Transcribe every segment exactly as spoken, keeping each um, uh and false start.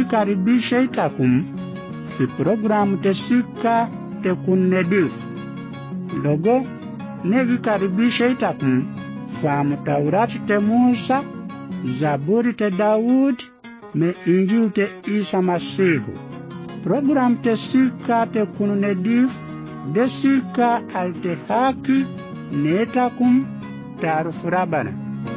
Nevikaribisha itakum fi programu tesika tekunnedifu. Logo nevikaribisha itakum famu Taurati te Musa, Zaburi te Daud, me Injili te Isa Masihu. Programu tesika tekunnedifu desika alte haki netakum tarufu Rabana.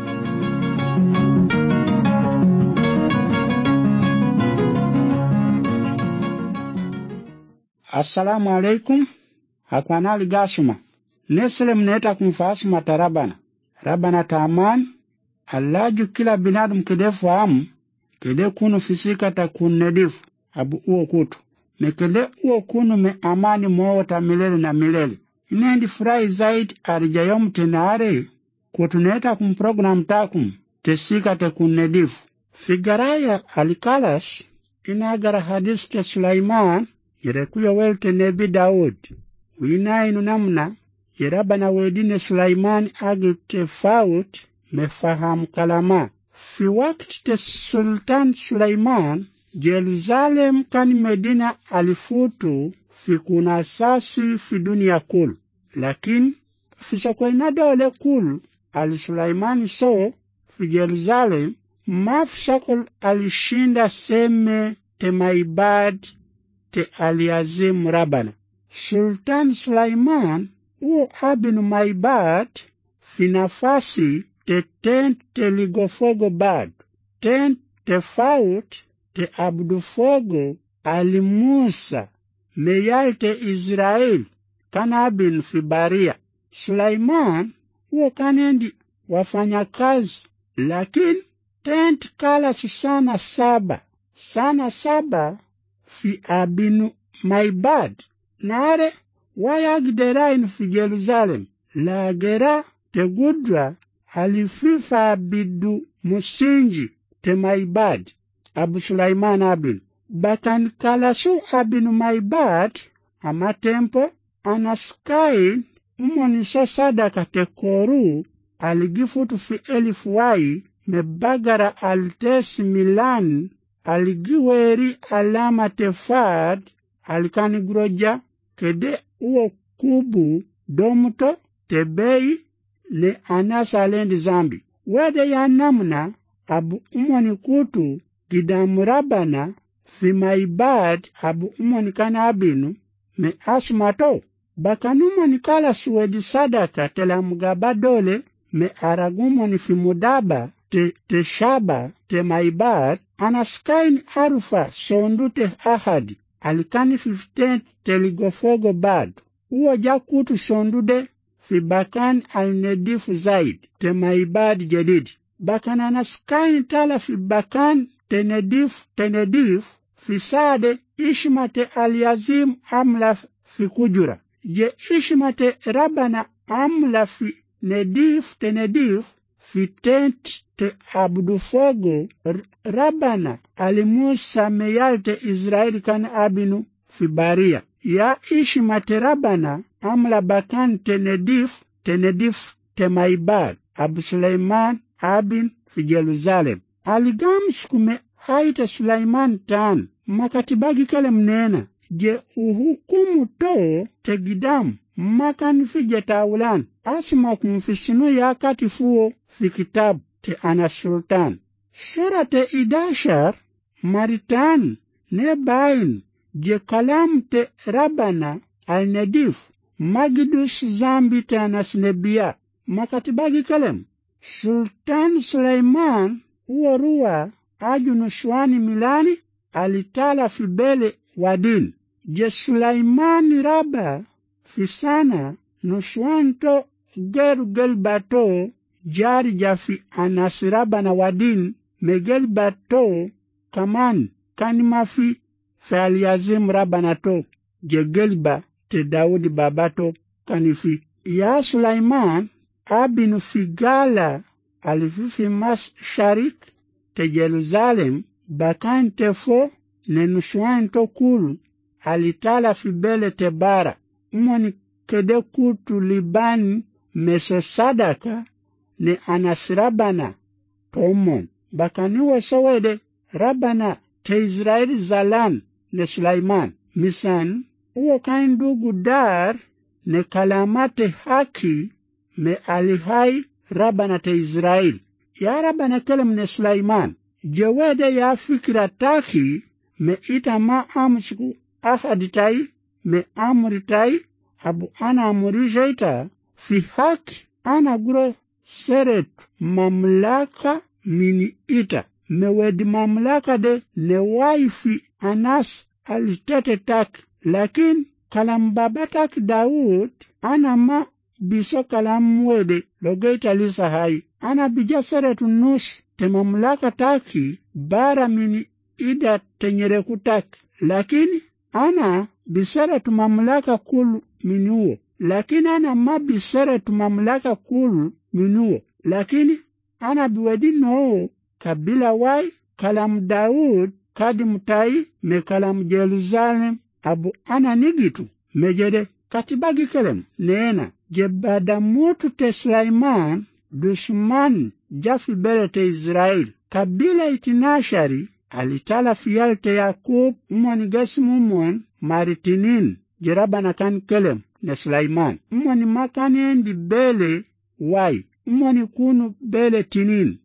Assalamu alaikum. Hakanali gasuma. Neslem neta kumfasuma tarabana. Rabana taman. Allaju kila binadum kede fahamu. Kede kunu fisika ta kunnedifu. Abu uo kutu. Me kede uo kunu me amani mwota milele na milele. Inendi furahi zaidi arijayom tenaare. Kutu neta kumprogram takum. Tesika te kunnedifu. Figaraya alikalas. Inagara hadis te Sulaiman. Yerekuyo welte nebi Daud. Wina inu namna. Yerabana wedine Sulaiman agi tefaut mefahamu kalama. Fi wakti te Sultan Sulaiman, Jerusalem kan Medina alifutu fi kuna sasi fi dunia kul. Lakin, fi sakwena dole kul ali Sulaiman so fi Jerusalem, maf sakul alishinda seme te maibad te aliazim Rabana. Sultan Sulaiman uo abinu maibad fi nafasi te tent te ligofogo bad. Tent te faut te abdufogo ali Musa meyal te Israel kan abinu fi baria. Sulaiman uo kanendi wafanya kazi. Lakin tent kala sana saba. Sana saba fi abinu maibad. Nare wayagdera in fi Jerusalem. La gera te gudra alififa abidu musinji te maibad. Abu Sulaiman abin. Bakan kalasu abinu maibad ama tempo anaskai umonisa sadaka te koru aligifutu fi elifu wai me bagara altesi milan aligiweri alama tefad alikani groja kede uo kubu domuto tebei le anasa alendi zambi. Wede ya namna abu umoni kutu gidamu Rabana fi maibad abu umoni kana abinu me asumato. Bakanumoni kala suwedi sadaka tela mugabadole me aragumoni fi mudaba te, te shaba te maibad anaskain arufa sondute ahadi alikani fifteen teligofogo bad. Uo jakutu sondude fi bakan al-nedifu zaid te maibad jedid. Bakan anaskain tala fi bakan te nedif te nedif fi sade ishmate al-yazim amla fi kujura. Je ishmate Rabana amla fi nedif te nedif fi tent te abdufogo Rabana ali Musa meyal te Israeli kan abinu fi baria. Ya ishmate Rabana amla bakan te nedif te nedif te maibad. Abu Sulaiman abin fi Jerusalem. Aligamskume haita Sulaiman tan. Makatibagi kale mnena. Je uhukumu to te gidamu. Makan fi jetawulan. Asma kumfisinu ya katifuo fi kitabu te ana sultan. Sura te idashar maritan ne bain je kalam te Rabana al-nedif magidus zambi te anasnebiya. Makatibagi kalem. Sultan Sulaiman uorua aju nushwani milani alitala fi bele wadin. Je Sulaiman Raba fi sana nushwanto geru gelbato jari jafi anasiraba na wadin megel bato kaman kanima fi faliazim rabanato je gelba te Daudi babato kanifi. Ya Sulaiman abinu fi gala alififi mas sharik te Jerusalem bakan tefo nenushwanto kulu alitala fi bele te bara. Umoni kede kutu libani meso sadaka ne anasirabana tomon. Bakaniwe sowede Rabana te Israeli zalan ne Sulaiman. Misan, uo kain ndugu dar ne kalamate haki me alihai Rabana te Israeli. Ya Rabana kelem ne Sulaiman. Jewede ya fikira taki me ita ma amsiku ahaditai me amritai abu ana amurisha ita fi haki ana guro seret mamlaka mini ita me wedi mamlaka de ne waifi anas alitete taki. Lakin kalam baba taki Daud ana ma biso kalam wede logeita lisa hai ana bija seret nus te mamlaka taki bara mini ida tenyere kutaki. Lakini ana bisara tu mamlaka kulu minuo. Lakini ana ma bisara tu mamlaka kulu minuo. Lakini ana biwedi noo kabila wai kalam Daud kadi mutai me kalam Jerusalem abu ana nigitu mejede katibagi kelem neena jebada mutu te Sulaiman dushman jafi bele te Israel kabila itinashari alitala fiyal te Yakub umwani gasimu umwan maritinin jerabana kan kelem ne Sulaiman umwani makani endi bele wai umwani kunu bele tinin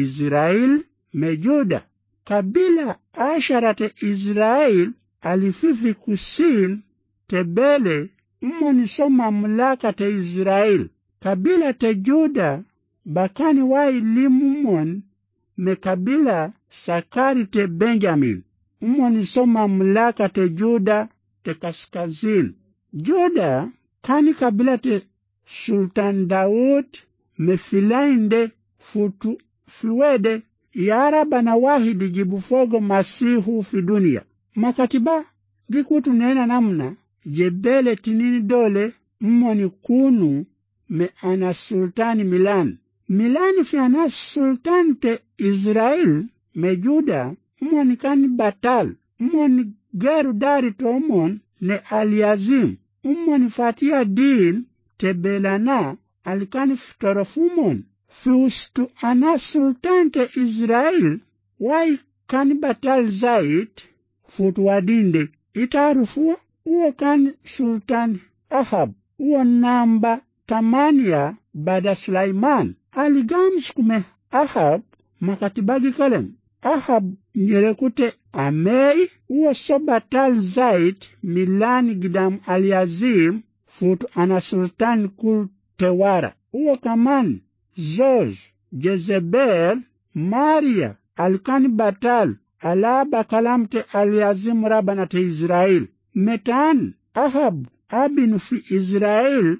Israel mejuda kabila ashara te Israel alififi kusin te bele umwani so mamlaka te Israel kabila te Juda bakani wai limumon me kabila sakari te Benjamin umwani so mamlaka te Juda te kaskazin. Juda kani kabila te Sultan Daud me filainde futu fiwede yara bana wahidi jibufogo masihu fi dunia. Makatiba gikutu nena namna jebele tinini dole umwani kunu me ana sultani Milan. Milani fi ana sultan te Israel me Juda umwani kani batal. Umwani geru dari to umon ne Aliazim. Umwani fatia din te belana alikani fitorofumon. Fi ustu ana sultan te Israel wai kani batal zaid futu wadinde. Itarufu uo kani sultan Ahab uo namba tamania bada Sulaiman. Aligamskume Ahab makatibagi kalem. Ahab nyerekute amei uo sobatal zaid milani gidam Aliazim futu ana sultan kul tewara. Uo kaman Zoj, Jezebel, Maria alikani batal alaba kalamte Aliazim Rabana te Israel. Metan Ahab abinu fi Israel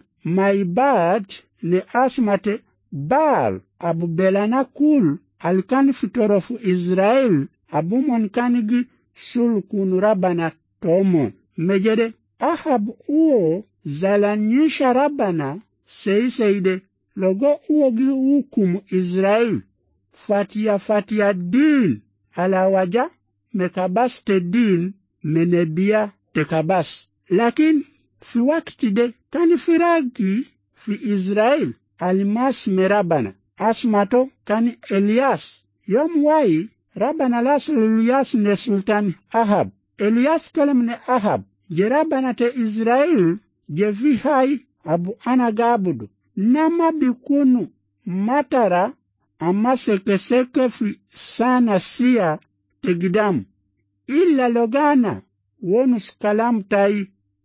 maibad ne asmate Baal abu belana kul alikani fitorofu Israel abu monkani gi sulkunu Rabana tomon. Mejede Ahab uo zalanyisha Rabana seiseide logo uo gi hukumu Israel fatia fatia din ala waja mekabas te din menebia te kabas. Lakin fi wakti de kani firagi fi Israel alimas me Rabana asmato kani Elias. Yom wai Rabana las Elias ne sultan Ahab. Elias kalem ne Ahab je Rabana te Israel je vi hai abu ana gabudu. Nama bikunu matara ama seke seke fi sana siya tegidam. Illa logana wonus kalam tai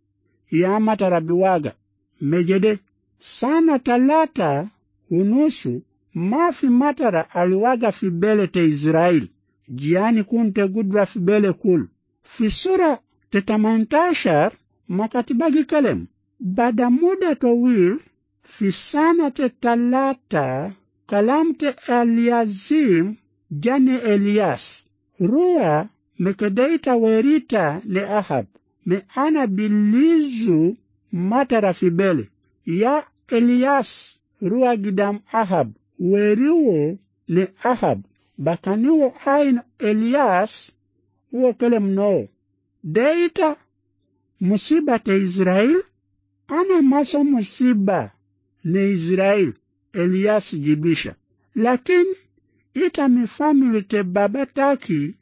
ya matara biwaga. Mejede sana talata unusu mafi matara aliwaga fi bele te Israel. Jiani kunte gudra fi bele kul. Fi sura te tamantashar makatibagi kalem. Bada muda towil fi sana te talata kalamte Aliazim jane Elias. Rua mekedeita werita ne Ahab. Me ana bilizu matara fi bele. Ya Elias rua gidam Ahab. Weriwo ne Ahab. Bakaniwo ain Elias uo kelem no. Deita musiba te Israel. Ana maso musiba ne Israel. Elias jibisha. Lakin ita mi family te baba taki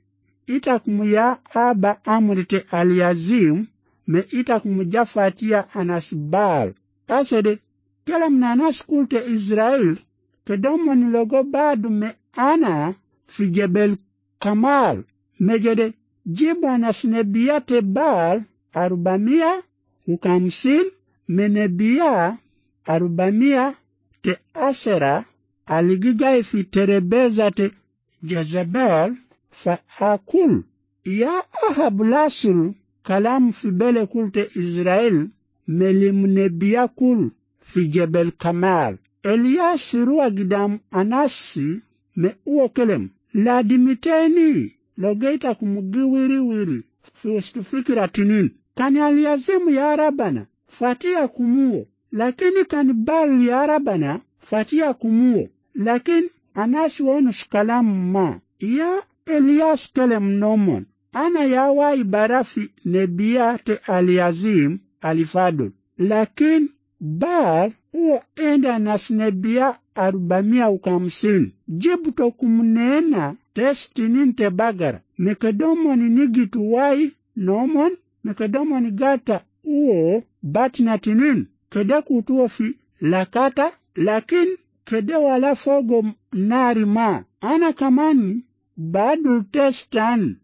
itakum ya aba amrite Aliazim me itakum jafatia anasbal asede kelam na naskulte Israel kedomon logo badu me ana fi Jebel Kamal mejede jiba nasnebiyate bal arubamia ukamsin menebia arubamia te Asera aligigai fi terebeza te Jezebel fa akul ya Ahab lasul kalam fi bele kulte Israel melimnebia kul fi Jebel Kamal Elias ruwa gidam anasi me uo kelem la dimiteni logeita kumugiwiri wiri fikira tinin kani Aliazimu ya Rabana fatia kumuo lakini kani Bal ya Rabana fatia kumuo lakini anasi wonus kalam ma ya Elias kelem nomon ana ya wa ibarafi nebia te Aliazim alifadul lakini Bal uo enda nasnebia arubamia ukamsin jibuto kumunena testinin te bagara mekedomoni nigitu wai nomon mekedomoni gata uo batnatinin kede kutuo fi lakata lakin kede wala fogo nari ma ana kamani badul testan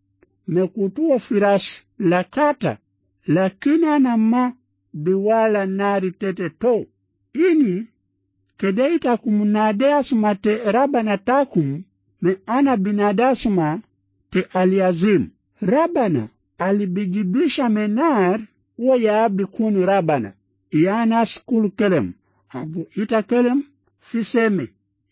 mekutuo firash lakata lakin ana ma biwala nari tete to ini kede itakumunadea sumate Rabana takum me ana binadasuma te Aliazim Rabana alibijibisha menar uo ya bikunu Rabana yana skul kelem abu ita kelem fiseme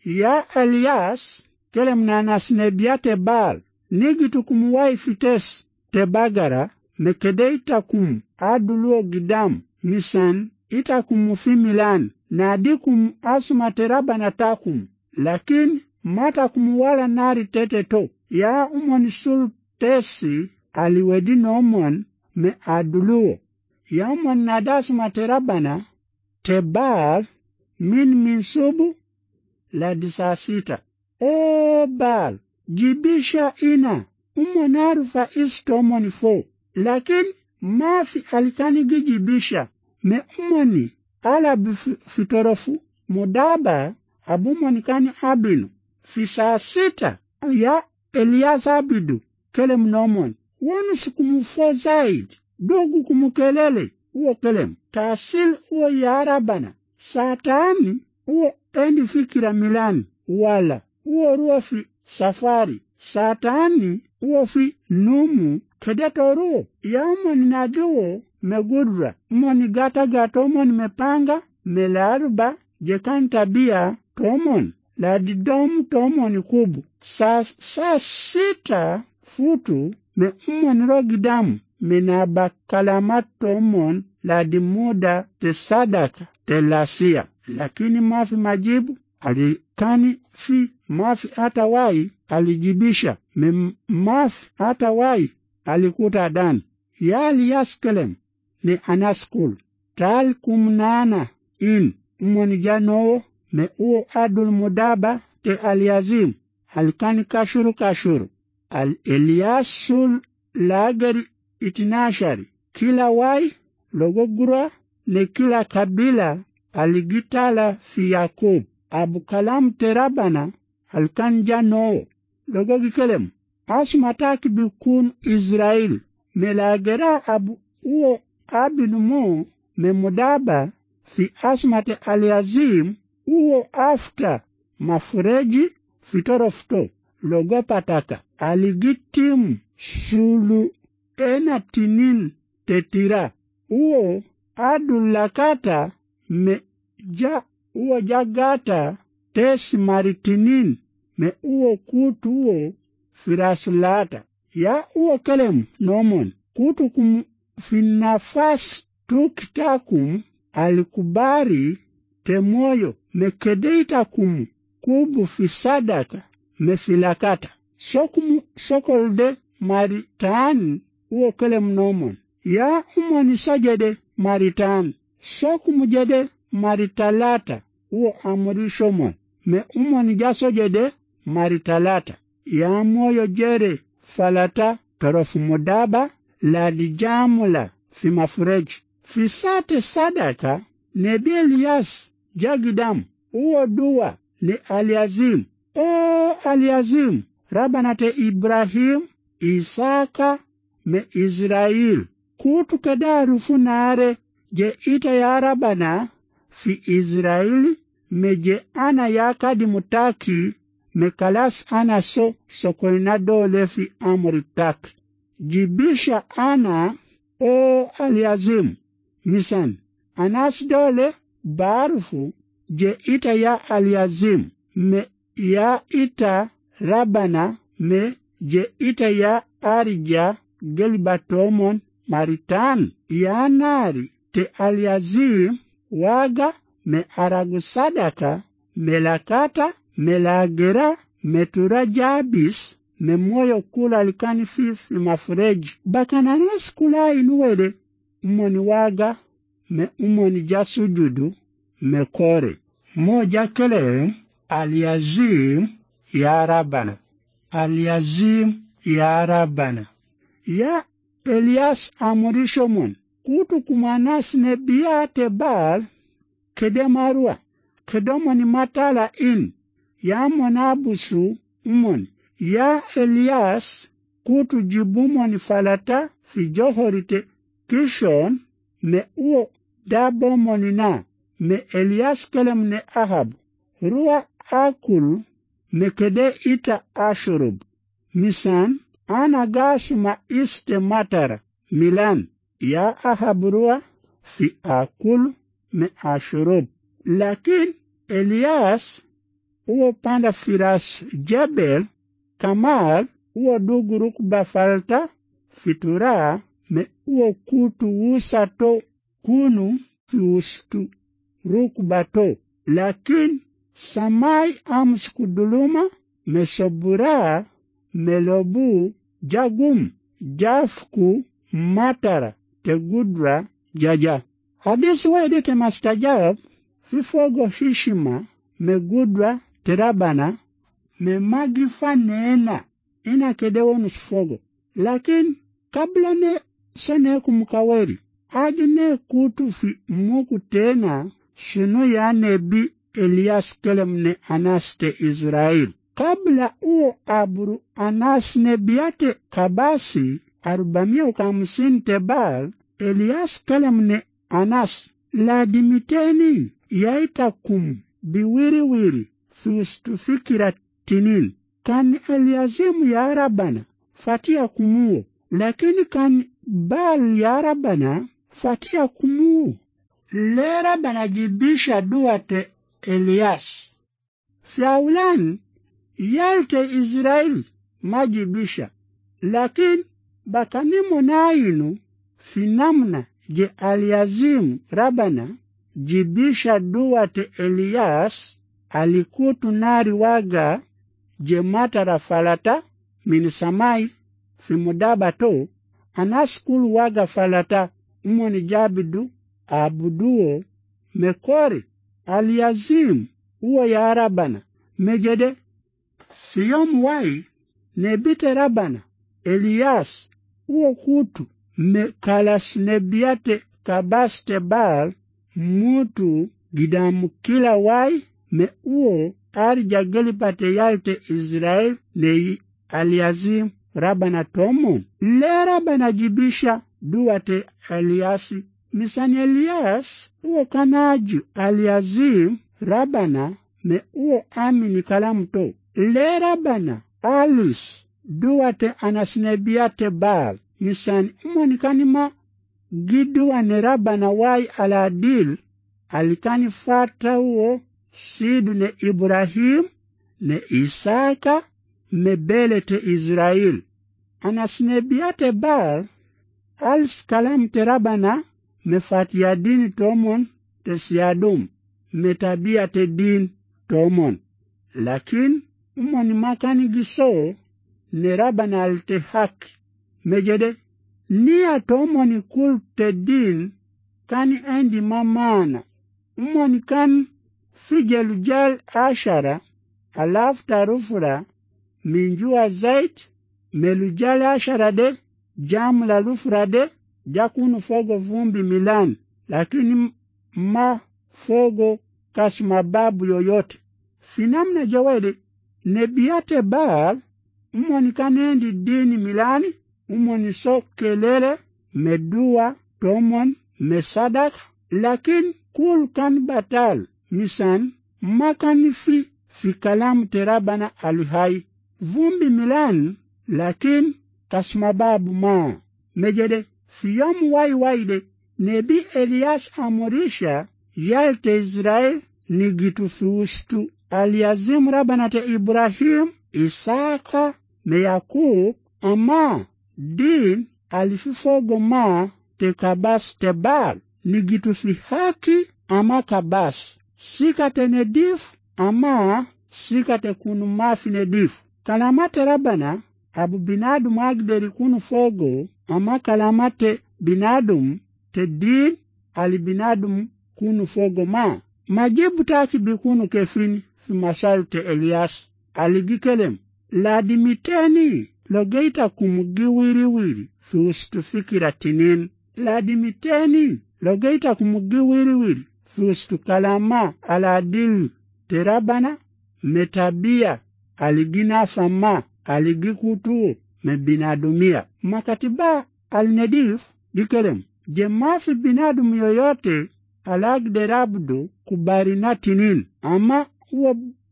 ya Elias kelem na nasnebiate Bal nigitu kumuwai fites te bagara me kede itakum aduluo gidam misan itakum fi Milan na dikum asuma te Rabana takum lakin mata kumuwala nari tete to ya umon sul tesi aliwedi nomon me aduluo ya umon nadasuma te Rabana te Bal min minsubu la disasita e Bal jibisha ina umon arufa istomoni fo lakin mafi alikani gijibisha me umoni ala bifitorofu mudaba abumoni kani abinu fisa sita ya Elias abidu kelem nomon wonu sikumufo zaid dogu kumukelele uo kelem tasil uo ya Rabana satani uo endi fikira Milan wala uo ruo fi safari satani uo fi numu kedeto ruo ya umoni najuo megudra umoni gata gata umoni mepanga melaruba jekan tabia tomon la didom tomoni kubu sa, sa sita futu me umoni rogidamu menaba kalamat tomon la dimuda te sadaka te lasia lakini mafi majibu alikani fi mafi hata wai alijibisha me mafi hata wai alikuta dan ya Eliaskelem ni anaskul tal kumnana in umoni jano me uo adul mudaba te Aliazim alikani kashuru kashuru al Eliasul lagari itinashari kila wai logogura ne kila kabila aligitala fi Yakub abu kalam te Rabana alikani jano logogikelem asmataki bikun Israel melagera abu uo abinumo me mudaba fi asmate Aliazim uo after mafureji fitorofto logo pataka aligitim shulu ena tinin tetira uo adulakata me ja uo jagata tes maritinin me uo kutu uo firasulata ya uo kelem nomon kutu kum finafas tuktakum alikubari temoyo mekedeita kum kubu fisadaka mefilakata sokum sokolde maritan uo kelem nomon ya umoni sajede maritan sokum jede maritalata uo amurishomon me umoni jasojede maritalata ya moyo jere falata torofu mudaba la dijamula fi mafureji fisate sadaka nebi Elias jagidam uo dua ni Aliazim e Aliazim Rabana te Ibrahim Isaka me Israel kutu kedaru funare je ita ya Rabana fi Israeli me je ana ya kadi mutaki me kalas ana so sokolina dole fi amri tak jibisha ana o Aliazim misan anas dole barufu je ita ya Aliazim me ya ita Rabana me je ita ya arija gelbatomon maritan ya nari te Aliazim waga me aragu sadaka me lakata me lagera me turajabis me moyo kula likani fifi mafureji bakananes kula inuwede umoni waga me umoni jasujudu me kore moja kele Aliazim ya Rabana Aliazim ya Rabana ya Elias amurishomon kutu kumanas nebiyate bal kede marua kedomoni matala in ya monabusu umon ya Elias kutu jibumoni falata fi johorite kishon me uo dabomoni na me Elias kelem ne Ahab ruwa akul me kede ita ashurub misan ana gashma iste matara milan ya Ahab ruwa fi akul me ashurub lakin Elias uo panda firas jebel kamal uo dugu rukba falta fitura me uo kutu usato kunu fi ustu rukbato lakin samai amskuduluma me sobura me lobu jagum jafku matara te gudra jaja hadisi wede te mastajab fifogo hishima me gudra te Rabana me magifa nena ina kedewo nusfogo lakin kabla ne sene kumkaweri aju ne kutu fi muku tena shunu ya nebi Elias kelem ne Anas te Israel kabla uo aburu Anas nebiyate kabasi arubamia ukamusin te bal Elias kelem ne Anas la dimiteni yaita kum biwiri wiri fiustufikira tinin kan Eliazimu ya Rabana fatia kumuo lakini kan bal ya Rabana fatia kumuo le Rabana jibisha duate Elias fiaulan yalte Israeli majibisha lakin bakanimo nainu finamna je Aliazim Rabana jibisha duate Elias alikutu nari waga je matara falata minisamai fi mudaba to anaskulu waga falata umoni jabidu abuduo mekori Aliazim uo ya Rabana mejede siyom wai nebite Rabana Elias uo kutu me kalas nebiate kabaste bal mutu gidamu kila wai me uo arja gelipate yalte Israel ne Aliazim Rabana tomon le Rabana jibisha duate Eliasi misani Elias uo kanaju Aliazim Rabana me uo amini kalamu to le Rabana alis duate anasnebiate bal misani umoni kanima gidua ne Rabana wai aladil alikani fata uo sidu ne Ibrahim ne Isaka me bele te Israel anasnebiate bal alis kalam te Rabana me fatia dini tomon te siadum me tabia te din tomon lakin umoni makani giso ne Rabana alte haki mejede niya tomoni kul te din kani endi mamana umoni kan fijelu jal ashara alaf tarufura minjua zait melujali asharade jamu la lufrade jakunu fogo vumbi milani lakini ma fogo kasma babu yoyote finamna jawede nebiyate Baal umoni kanendi dini milani umoni so kelele medua tomon mesadak lakin kul kan batal misan makani fi fi kalam terabana alihai vumbi milan lakin kasmababu ma mejede fi yom wai waide nebi Elias amorisha yalte Israel nigitu thustu aliazim rabana te Ibrahim Isaka me Yakub ama din alififogo ma te kabas te Baal nigitu fi haki ama kabas sikate nedif ama sikate kunu mafi nedif kalamate rabana abu binadum agderi kunu fogo ama kalamate binadum te din ali binadum kunu fogo ma majibu taki bikunu kefini fi mashalte Elias aligikelem ladimiteni logeita kumugiwiri wiri fi ustufikira tinin ladimiteni logeita kumugiwiri wiri fi ustu kalama aladil terabana metabia aligina fama aligikutu mebinadumia makatiba alnedif dikelem jemafi binadum yoyote alagde rabdu kubarina tinin ama uwa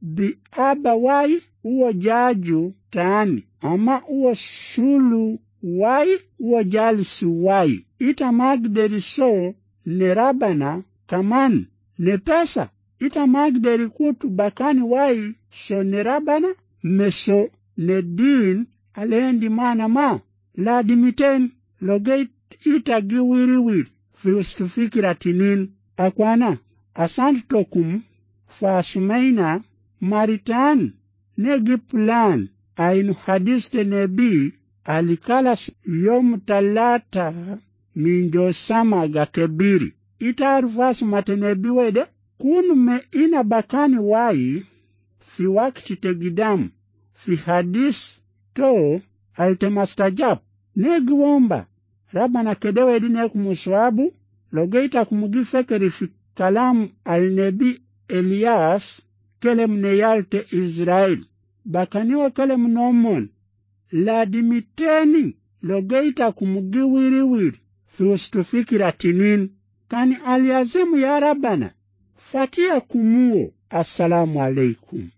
biaba wai uwa jaju tani ama uwa sulu wai uwa jalisi wai ita magderi so nerabana kaman ne pesa ita magderi kutu bakani wai so nerabana meso ne din alendi mana ma la dimiten logeit ita giwiri wiri fi ustufikira tinin akwana asant tokum fasumaina maritan negi plan ainu hadiste nebi alikalas yom talata minjo sama gakebiri ita fasu matenebi wede kunu me ina bakani wai fi wakti tegidam fi hadis to altemastajab negi womba rabana kedewe dine kumuswabu logeita kumugifekeri fi kalam al-nebi Elias kelem neyalte Israel bakaniwa kelem nomon ladimiteni logeita kumugiwiriwiri fi ustufikira tinin kani aliazimu ya rabana fatia kumuo. Assalamu alaikum.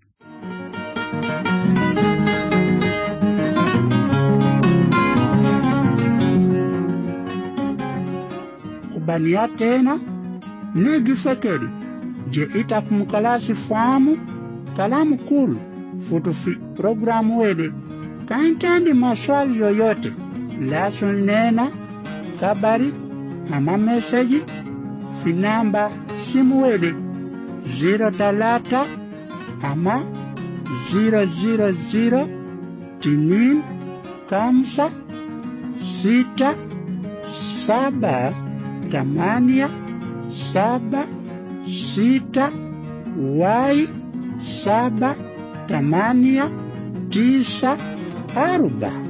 Kubania tena negi fekeri je ita kumukalasi famu kalamu kulu futu fi programu wede kaintandi maswali yoyote laso nena kabari ama meseji fi namba simu wede zero talata ama zero zero zero tinin kamsa sita saba tamania saba sita wai saba tamania tisa aruba.